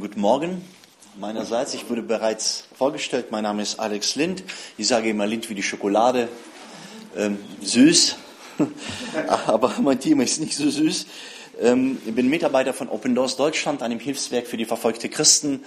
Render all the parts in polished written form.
Guten Morgen meinerseits. Ich wurde bereits vorgestellt. Mein Name ist Alex Lind. Ich sage immer Lind wie die Schokolade. Süß. Aber mein Thema ist nicht so süß. Ich bin Mitarbeiter von Open Doors Deutschland, einem Hilfswerk für die verfolgte Christen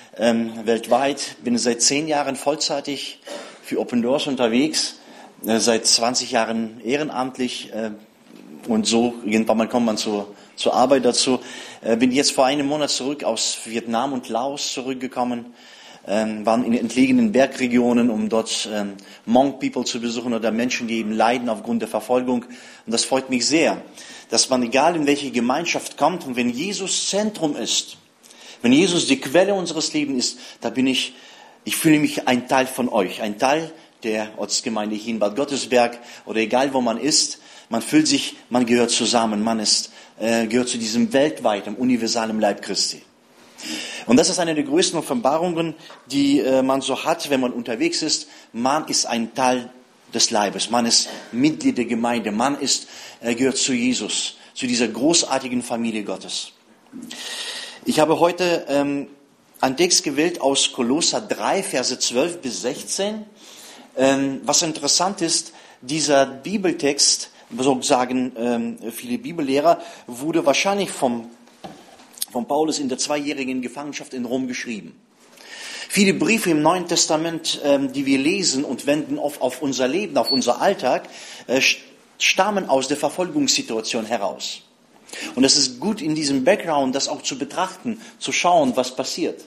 weltweit. Bin seit 10 Jahren vollzeitig für Open Doors unterwegs. Seit 20 Jahren ehrenamtlich. Und so irgendwann kommt man zur Arbeit dazu. Bin jetzt vor einem Monat zurück aus Vietnam und Laos zurückgekommen. Waren in entlegenen Bergregionen, um dort Hmong People zu besuchen oder Menschen, die eben leiden aufgrund der Verfolgung. Und das freut mich sehr, dass man, egal in welche Gemeinschaft kommt, und wenn Jesus Zentrum ist, wenn Jesus die Quelle unseres Lebens ist, da ich fühle mich ein Teil von euch, ein Teil der Ortsgemeinde hier in Bad Gottesberg oder egal wo man ist. Man fühlt sich, man gehört zusammen, gehört zu diesem weltweiten, universalen Leib Christi. Und das ist eine der größten Offenbarungen, die man so hat, wenn man unterwegs ist. Man ist ein Teil des Leibes, man ist Mitglied der Gemeinde, gehört zu Jesus, zu dieser großartigen Familie Gottes. Ich habe heute einen Text gewählt aus Kolosser 3, Verse 12 bis 16. Was interessant ist, dieser Bibeltext, so sagen viele Bibellehrer, wurde wahrscheinlich von Paulus in der 2-jährigen Gefangenschaft in Rom geschrieben. Viele Briefe im Neuen Testament, die wir lesen und wenden auf unser Leben, auf unser Alltag, stammen aus der Verfolgungssituation heraus. Und es ist gut in diesem Background, das auch zu betrachten, zu schauen, was passiert.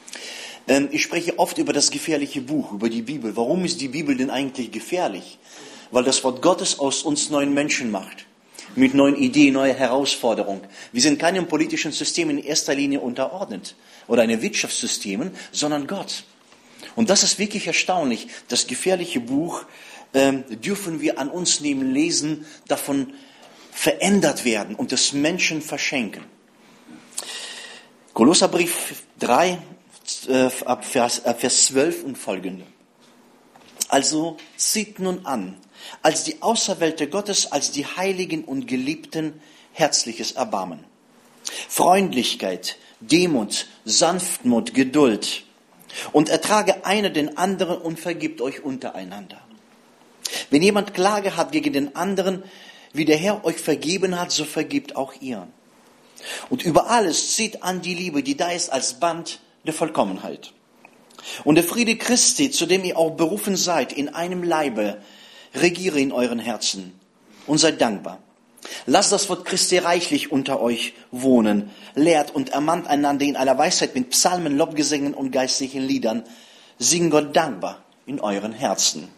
Ich spreche oft über das gefährliche Buch, über die Bibel. Warum ist die Bibel denn eigentlich gefährlich? Weil das Wort Gottes aus uns neuen Menschen macht. Mit neuen Ideen, neue Herausforderungen. Wir sind keinem politischen System in erster Linie unterordnet. Oder einem Wirtschaftssystem, sondern Gott. Und das ist wirklich erstaunlich. Das gefährliche Buch dürfen wir an uns nehmen, lesen, davon verändert werden und des Menschen verschenken. Kolosserbrief 3, ab Vers 12 und folgende. Also zieht nun an, als die Auserwählte Gottes, als die Heiligen und Geliebten, herzliches Erbarmen, Freundlichkeit, Demut, Sanftmut, Geduld und ertrage einer den anderen und vergibt euch untereinander. Wenn jemand Klage hat gegen den anderen, wie der Herr euch vergeben hat, so vergibt auch ihr. Und über alles zieht an die Liebe, die da ist als Band der Vollkommenheit. Und der Friede Christi, zu dem ihr auch berufen seid, in einem Leibe, regiere in euren Herzen und seid dankbar. Lasst das Wort Christi reichlich unter euch wohnen. Lehrt und ermahnt einander in aller Weisheit mit Psalmen, Lobgesängen und geistlichen Liedern. Singt Gott dankbar in euren Herzen.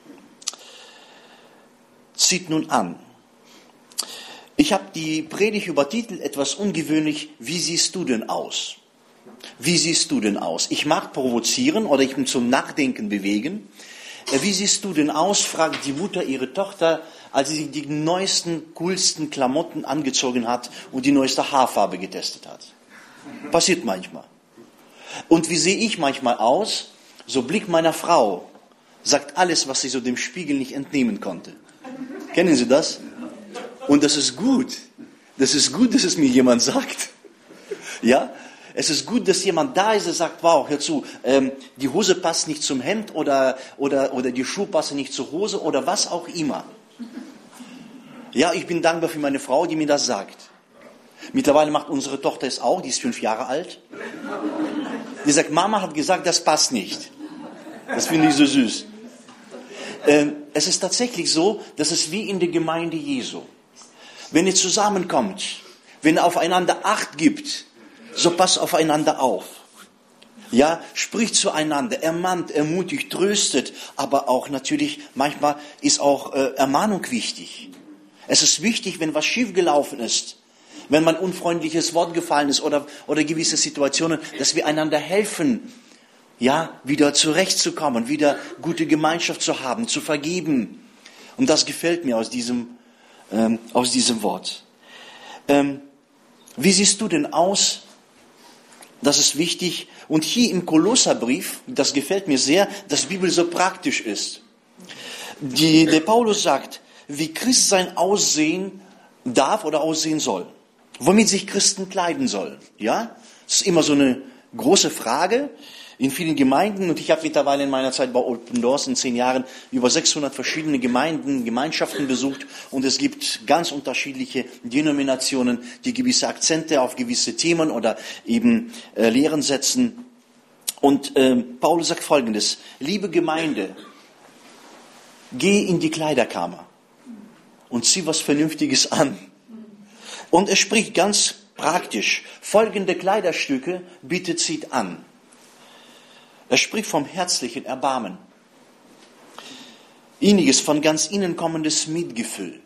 Zieht nun an. Ich habe die Predigt übertitelt, etwas ungewöhnlich. Wie siehst du denn aus? Wie siehst du denn aus? Ich mag provozieren oder ich will zum Nachdenken bewegen. Wie siehst du denn aus, fragt die Mutter ihre Tochter, als sie die neuesten, coolsten Klamotten angezogen hat und die neueste Haarfarbe getestet hat. Passiert manchmal. Und wie sehe ich manchmal aus? So Blick meiner Frau sagt alles, was sie so dem Spiegel nicht entnehmen konnte. Kennen Sie das? Und das ist gut. Das ist gut, dass es mir jemand sagt. Ja? Es ist gut, dass jemand da ist, der sagt, wow, hör zu, die Hose passt nicht zum Hemd oder die Schuhe passen nicht zur Hose oder was auch immer. Ja, ich bin dankbar für meine Frau, die mir das sagt. Mittlerweile macht unsere Tochter es auch, die ist 5 Jahre alt. Die sagt, Mama hat gesagt, das passt nicht. Das finde ich so süß. Es ist tatsächlich so, dass es wie in der Gemeinde Jesu. Wenn ihr zusammenkommt, wenn ihr aufeinander Acht gibt, so passt aufeinander auf. Ja, spricht zueinander, ermahnt, ermutigt, tröstet, aber auch natürlich, manchmal ist auch Ermahnung wichtig. Es ist wichtig, wenn was schiefgelaufen ist, wenn mal ein unfreundliches Wort gefallen ist oder gewisse Situationen, dass wir einander helfen, ja, wieder zurechtzukommen, wieder gute Gemeinschaft zu haben, zu vergeben. Und das gefällt mir aus diesem Wort. Wie siehst du denn aus? Das ist wichtig. Und hier im Kolosserbrief, das gefällt mir sehr, dass die Bibel so praktisch ist. Der Paulus sagt, wie Christsein aussehen darf oder aussehen soll. Womit sich Christen kleiden sollen. Ja? Das ist immer so eine große Frage in vielen Gemeinden. Und ich habe mittlerweile in meiner Zeit bei Open Doors in 10 Jahren über 600 verschiedene Gemeinschaften besucht. Und es gibt ganz unterschiedliche Denominationen, die gewisse Akzente auf gewisse Themen oder eben Lehren setzen. Und Paulus sagt Folgendes: Liebe Gemeinde, geh in die Kleiderkammer und zieh was Vernünftiges an. Und er spricht ganz praktisch: Folgende Kleiderstücke bitte zieht an. Er spricht vom herzlichen Erbarmen. Inniges, von ganz innen kommendes Mitgefühl.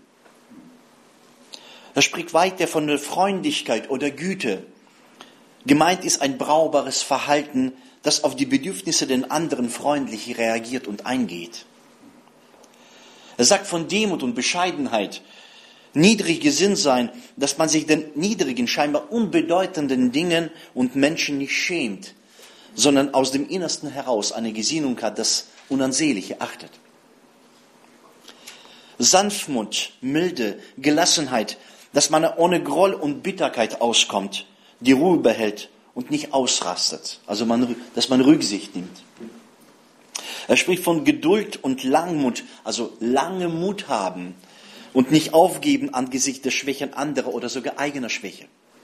Er spricht weiter von der Freundlichkeit oder Güte. Gemeint ist ein brauchbares Verhalten, das auf die Bedürfnisse den anderen freundlich reagiert und eingeht. Er sagt von Demut und Bescheidenheit, niedrig gesinnt sein, dass man sich den niedrigen, scheinbar unbedeutenden Dingen und Menschen nicht schämt, sondern aus dem Innersten heraus eine Gesinnung hat, das Unansehnliche achtet. Sanftmut, Milde, Gelassenheit, dass man ohne Groll und Bitterkeit auskommt, die Ruhe behält und nicht ausrastet, also dass man Rücksicht nimmt. Er spricht von Geduld und Langmut, also lange Mut haben und nicht aufgeben angesichts der Schwächen anderer oder sogar eigener Schwäche.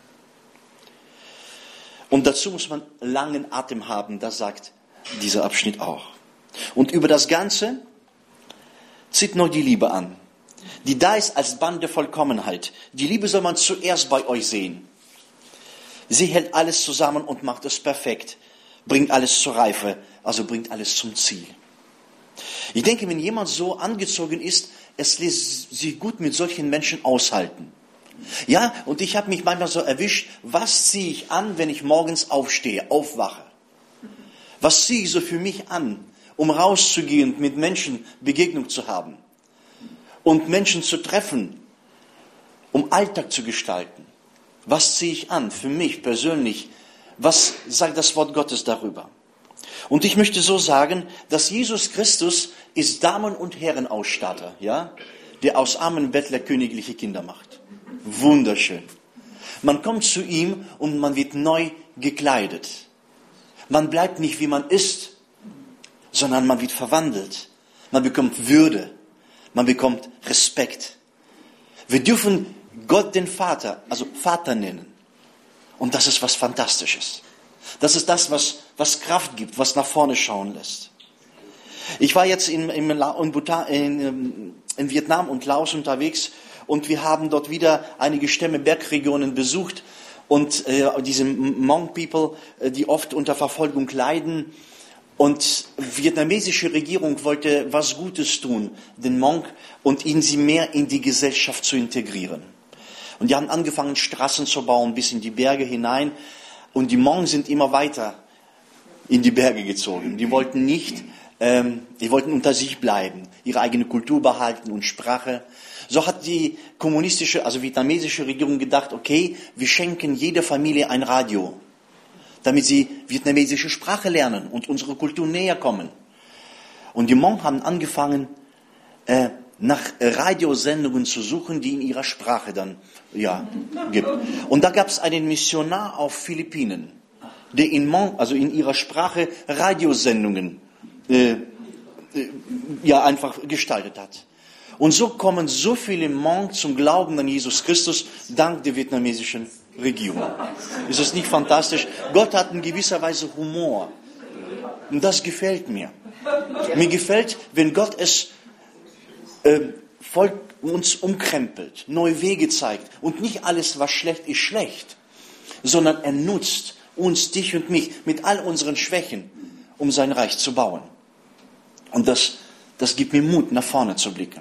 Und dazu muss man langen Atem haben, das sagt dieser Abschnitt auch. Und über das Ganze zieht noch die Liebe an, die da ist als Band der Vollkommenheit. Die Liebe soll man zuerst bei euch sehen. Sie hält alles zusammen und macht es perfekt, bringt alles zur Reife, also bringt alles zum Ziel. Ich denke, wenn jemand so angezogen ist, es lässt sich gut mit solchen Menschen aushalten. Ja, und ich habe mich manchmal so erwischt, was ziehe ich an, wenn ich morgens aufstehe, aufwache? Was ziehe ich so für mich an, um rauszugehen und mit Menschen Begegnung zu haben und Menschen zu treffen, um Alltag zu gestalten? Was ziehe ich an für mich persönlich? Was sagt das Wort Gottes darüber? Und ich möchte so sagen, dass Jesus Christus ist Damen- und Herrenausstatter, ja, der aus armen Bettler königliche Kinder macht. Wunderschön. Man kommt zu ihm und man wird neu gekleidet. Man bleibt nicht, wie man ist, sondern man wird verwandelt. Man bekommt Würde. Man bekommt Respekt. Wir dürfen Gott den Vater, also Vater nennen. Und das ist was Fantastisches. Das ist das, was Kraft gibt, was nach vorne schauen lässt. Ich war jetzt in Vietnam und Laos unterwegs und wir haben dort wieder einige Stämme, Bergregionen besucht und diese Hmong People, die oft unter Verfolgung leiden. Und die vietnamesische Regierung wollte was Gutes tun, den Hmong, und sie mehr in die Gesellschaft zu integrieren. Und die haben angefangen, Straßen zu bauen bis in die Berge hinein. Und die Hmong sind immer weiter in die Berge gezogen. Die wollten die wollten unter sich bleiben, ihre eigene Kultur behalten und Sprache. So hat die kommunistische, also vietnamesische Regierung gedacht, okay, wir schenken jeder Familie ein Radio, damit sie vietnamesische Sprache lernen und unsere Kultur näher kommen. Und die Hmong haben angefangen, nach Radiosendungen zu suchen, die in ihrer Sprache dann gibt. Und da gab es einen Missionar auf Philippinen, der in Hmong, also in ihrer Sprache, Radiosendungen einfach gestaltet hat. Und so kommen so viele Hmong zum Glauben an Jesus Christus dank der vietnamesischen Regierung. Ist das nicht fantastisch? Gott hat in gewisser Weise Humor. Und das gefällt mir. Mir gefällt, wenn Gott es voll uns umkrempelt, neue Wege zeigt. Und nicht alles, was schlecht ist, schlecht. Sondern er nutzt uns, dich und mich, mit all unseren Schwächen, um sein Reich zu bauen. Und das gibt mir Mut, nach vorne zu blicken.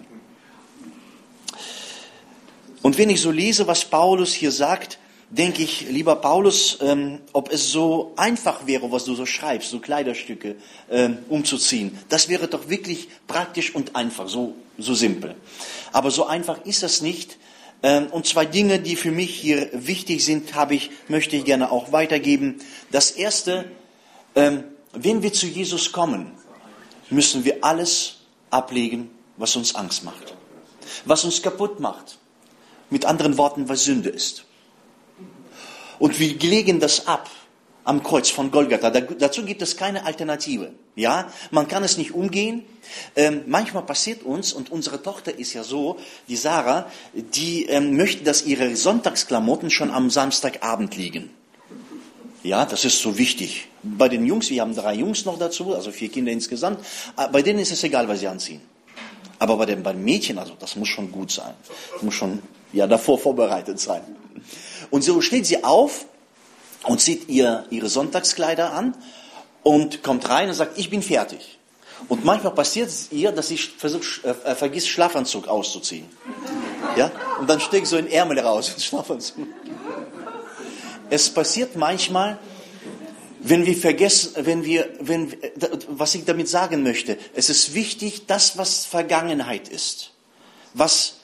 Und wenn ich so lese, was Paulus hier sagt, denke ich, lieber Paulus, ob es so einfach wäre, was du so schreibst, so Kleiderstücke umzuziehen. Das wäre doch wirklich praktisch und einfach, so simpel. Aber so einfach ist das nicht. Und 2 Dinge, die für mich hier wichtig sind, möchte ich gerne auch weitergeben. Das erste, wenn wir zu Jesus kommen, müssen wir alles ablegen, was uns Angst macht, was uns kaputt macht. Mit anderen Worten, was Sünde ist. Und wir legen das ab. am Kreuz von Golgatha. Dazu gibt es keine Alternative. Ja, man kann es nicht umgehen. Manchmal passiert uns, und unsere Tochter ist ja so, die Sarah, die möchte, dass ihre Sonntagsklamotten schon am Samstagabend liegen. Ja, das ist so wichtig. Bei den Jungs, wir haben 3 Jungs noch dazu, also 4 Kinder insgesamt, bei denen ist es egal, was sie anziehen. Aber bei den Mädchen, also das muss schon gut sein. Das muss schon davor vorbereitet sein. Und so steht sie auf und zieht ihre Sonntagskleider an und kommt rein und sagt, ich bin fertig. Und manchmal passiert es ihr, dass sie vergisst, Schlafanzug auszuziehen. Ja? Und dann steckt so ein Ärmel raus, ein Schlafanzug. Es passiert manchmal, wenn wir vergessen, was ich damit sagen möchte, es ist wichtig, das, was Vergangenheit ist, was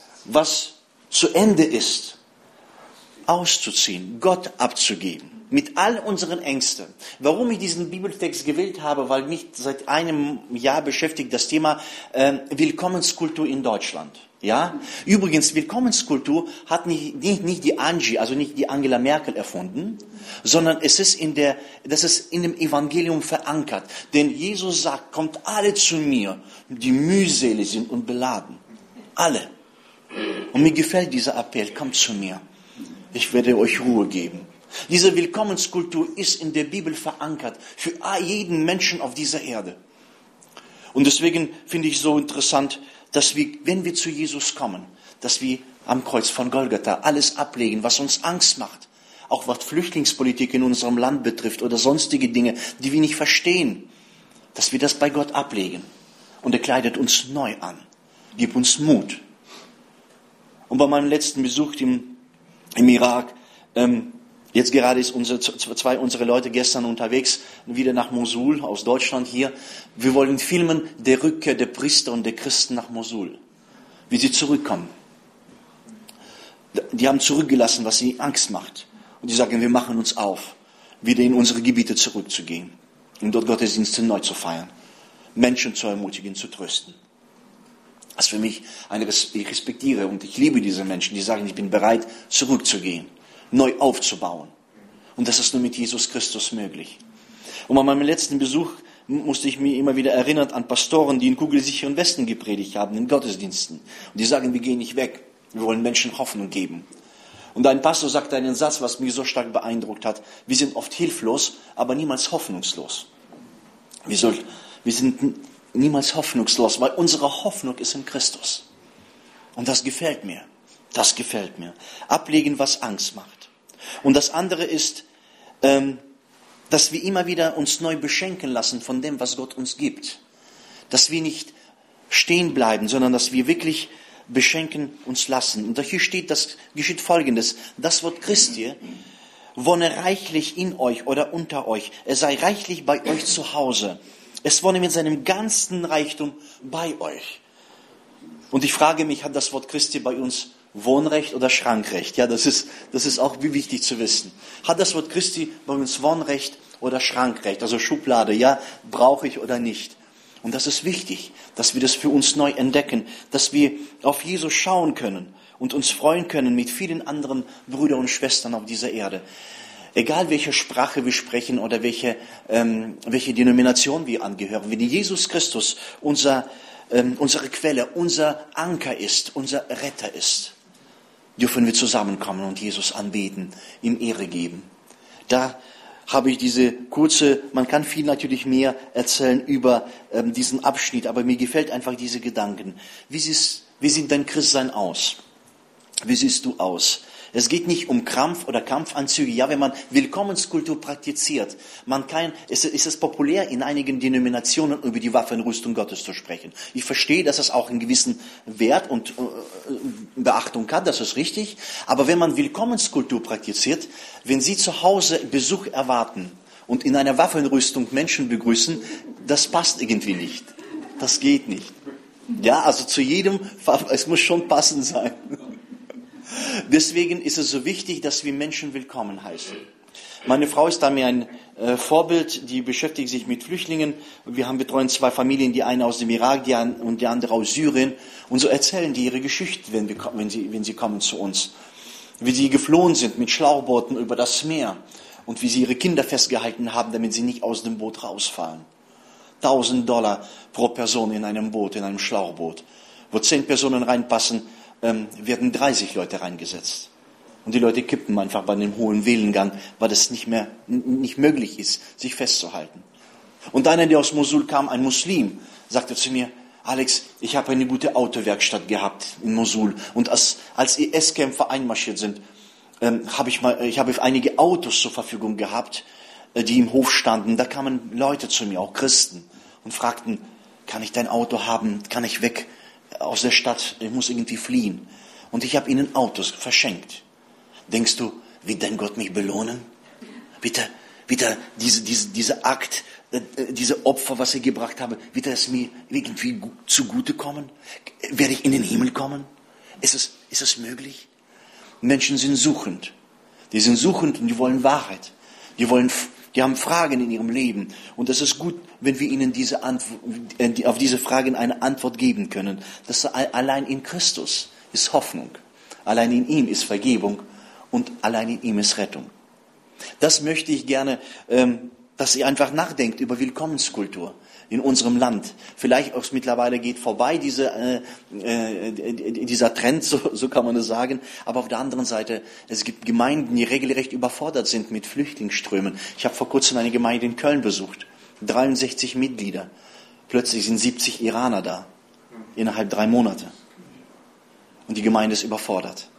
zu Ende ist, auszuziehen, Gott abzugeben, mit all unseren Ängsten. Warum ich diesen Bibeltext gewählt habe, weil mich seit einem Jahr beschäftigt das Thema Willkommenskultur in Deutschland. Ja? Übrigens, Willkommenskultur hat nicht die Angie, also nicht die Angela Merkel erfunden, sondern das ist in dem Evangelium verankert. Denn Jesus sagt, kommt alle zu mir, die mühselig sind und beladen. Alle. Und mir gefällt dieser Appell, kommt zu mir. Ich werde euch Ruhe geben. Diese Willkommenskultur ist in der Bibel verankert für jeden Menschen auf dieser Erde. Und deswegen finde ich so interessant, dass wir, wenn wir zu Jesus kommen, dass wir am Kreuz von Golgatha alles ablegen, was uns Angst macht. Auch was Flüchtlingspolitik in unserem Land betrifft oder sonstige Dinge, die wir nicht verstehen. Dass wir das bei Gott ablegen. Und er kleidet uns neu an. Gibt uns Mut. Und bei meinem letzten Besuch im Irak, jetzt gerade ist zwei unserer Leute gestern unterwegs, wieder nach Mosul, aus Deutschland hier. Wir wollen filmen, der Rückkehr der Priester und der Christen nach Mosul. Wie sie zurückkommen. Die haben zurückgelassen, was ihnen Angst macht. Und die sagen, wir machen uns auf, wieder in unsere Gebiete zurückzugehen. Und dort Gottesdienste neu zu feiern. Menschen zu ermutigen, zu trösten. Das ist für mich ich respektiere und ich liebe diese Menschen, die sagen, ich bin bereit, zurückzugehen, neu aufzubauen. Und das ist nur mit Jesus Christus möglich. Und bei meinem letzten Besuch musste ich mir immer wieder erinnern an Pastoren, die in kugelsicheren Westen gepredigt haben, in Gottesdiensten. Und die sagen, wir gehen nicht weg, wir wollen Menschen Hoffnung geben. Und ein Pastor sagte einen Satz, was mich so stark beeindruckt hat, wir sind oft hilflos, aber niemals hoffnungslos. Wir sind niemals hoffnungslos, weil unsere Hoffnung ist in Christus. Und das gefällt mir. Das gefällt mir. Ablegen, was Angst macht. Und das andere ist, dass wir immer wieder uns neu beschenken lassen von dem, was Gott uns gibt. Dass wir nicht stehen bleiben, sondern dass wir wirklich beschenken uns lassen. Und hier steht, das geschieht Folgendes. Das Wort Christi wohne reichlich in euch oder unter euch. Er sei reichlich bei euch zu Hause. Es wohne mit seinem ganzen Reichtum bei euch. Und ich frage mich, hat das Wort Christi bei uns Wohnrecht oder Schrankrecht? Ja, das ist auch wichtig zu wissen. Hat das Wort Christi bei uns Wohnrecht oder Schrankrecht? Also Schublade, ja, brauche ich oder nicht? Und das ist wichtig, dass wir das für uns neu entdecken, dass wir auf Jesus schauen können und uns freuen können mit vielen anderen Brüdern und Schwestern auf dieser Erde. Egal welche Sprache wir sprechen oder welche Denomination wir angehören, wenn Jesus Christus unsere Quelle, unser Anker ist, unser Retter ist, dürfen wir zusammenkommen und Jesus anbeten, ihm Ehre geben. Da habe ich diese kurze, man kann viel natürlich mehr erzählen über diesen Abschnitt, aber mir gefällt einfach diese Gedanken. Wie sieht dein Christsein aus? Wie siehst du aus? Es geht nicht um Krampf oder Kampfanzüge. Ja, wenn man Willkommenskultur praktiziert, ist es populär, in einigen Denominationen über die Waffenrüstung Gottes zu sprechen. Ich verstehe, dass es auch einen gewissen Wert und Beachtung hat, das ist richtig. Aber wenn man Willkommenskultur praktiziert, wenn Sie zu Hause Besuch erwarten und in einer Waffenrüstung Menschen begrüßen, das passt irgendwie nicht. Das geht nicht. Ja, also zu jedem, es muss schon passend sein. Deswegen ist es so wichtig, dass wir Menschen willkommen heißen. Meine Frau ist da mir ein Vorbild, die beschäftigt sich mit Flüchtlingen. Wir betreuen 2 Familien, die eine aus dem Irak und die andere aus Syrien. Und so erzählen die ihre Geschichte, wenn sie kommen zu uns. Wie sie geflohen sind mit Schlauchbooten über das Meer. und wie sie ihre Kinder festgehalten haben, damit sie nicht aus dem Boot rausfallen. $1.000 pro Person in einem Boot, in einem Schlauchboot. Wo 10 Personen reinpassen, werden 30 Leute reingesetzt. Und die Leute kippen einfach bei dem hohen Wellengang, weil es nicht möglich ist, sich festzuhalten. Und einer, der aus Mosul kam, ein Muslim, sagte zu mir, Alex, ich habe eine gute Autowerkstatt gehabt in Mosul. Und als IS-Kämpfer einmarschiert sind, habe ich einige Autos zur Verfügung gehabt, die im Hof standen. Da kamen Leute zu mir, auch Christen, und fragten, kann ich dein Auto haben? Kann ich weg aus der Stadt? Ich muss irgendwie fliehen. Und ich habe ihnen Autos verschenkt. Denkst du, wird dein Gott mich belohnen? Bitte, dieser Akt, diese Opfer, was ich gebracht habe, wird es mir irgendwie zugutekommen? Werde ich in den Himmel kommen? Ist es möglich? Menschen sind suchend. Die sind suchend und die wollen Wahrheit. Die haben Fragen in ihrem Leben. Und es ist gut, wenn wir ihnen auf diese Fragen eine Antwort geben können. Das allein in Christus ist Hoffnung. Allein in ihm ist Vergebung. Und allein in ihm ist Rettung. Das möchte ich gerne, dass ihr einfach nachdenkt über Willkommenskultur in unserem Land. Vielleicht auch mittlerweile geht vorbei dieser Trend, so kann man es sagen. Aber auf der anderen Seite, es gibt Gemeinden, die regelrecht überfordert sind mit Flüchtlingsströmen. Ich habe vor kurzem eine Gemeinde in Köln besucht. 63 Mitglieder. Plötzlich sind 70 Iraner da. Innerhalb 3 Monate. Und die Gemeinde ist überfordert.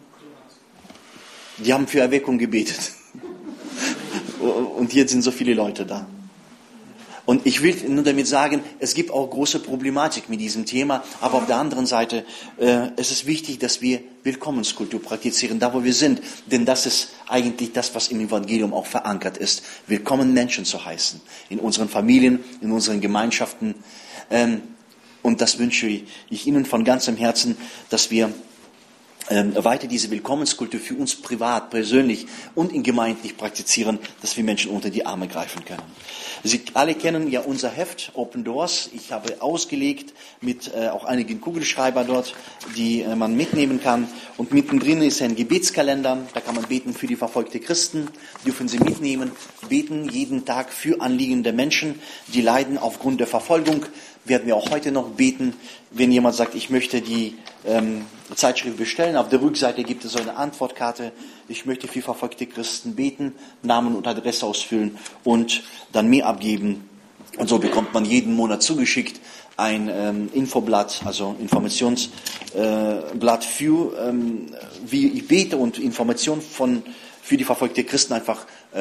Die haben für Erweckung gebetet. Und jetzt sind so viele Leute da. Und ich will nur damit sagen, es gibt auch große Problematik mit diesem Thema. Aber auf der anderen Seite, es ist wichtig, dass wir Willkommenskultur praktizieren, da wo wir sind. Denn das ist eigentlich das, was im Evangelium auch verankert ist. Willkommen Menschen zu heißen. In unseren Familien, in unseren Gemeinschaften. Und das wünsche ich Ihnen von ganzem Herzen, dass wir weiter diese Willkommenskultur für uns privat, persönlich und in gemeindlich praktizieren, dass wir Menschen unter die Arme greifen können. Sie alle kennen ja unser Heft Open Doors. Ich habe ausgelegt mit auch einigen Kugelschreiber dort, die man mitnehmen kann. Und mittendrin ist ein Gebetskalender. Da kann man beten für die verfolgte Christen. Dürfen Sie mitnehmen. Beten jeden Tag für anliegende Menschen, die leiden aufgrund der Verfolgung. Werden wir auch heute noch beten, wenn jemand sagt, ich möchte die Zeitschrift bestellen. Auf der Rückseite gibt es so eine Antwortkarte. Ich möchte für verfolgte Christen beten, Namen und Adresse ausfüllen und dann mir abgeben. Und so bekommt man jeden Monat zugeschickt ein Infoblatt, also Informationsblatt für, wie ich bete und Informationen für die verfolgte Christen einfach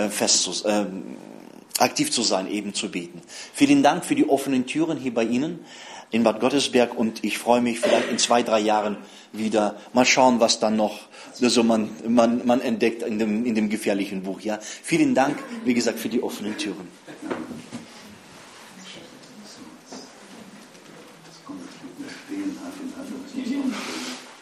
aktiv zu sein, eben zu beten. Vielen Dank für die offenen Türen hier bei Ihnen in Bad Godesberg und ich freue mich vielleicht in 2-3 Jahren wieder. Mal schauen, was dann noch so man entdeckt in dem gefährlichen Buch. Ja, vielen Dank, wie gesagt, für die offenen Türen.